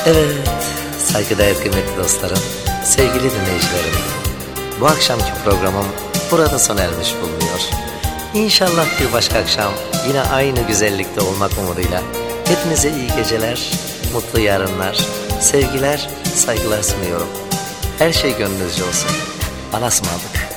Evet, saygıdeğer kıymetli dostlarım, sevgili dinleyicilerim. Bu akşamki programım burada sona ermiş bulunuyor. İnşallah bir başka akşam yine aynı güzellikte olmak umuduyla hepinize iyi geceler, mutlu yarınlar, sevgiler, saygılar sunuyorum. Her şey gönlünüzce olsun. Allah'a ısmarladık.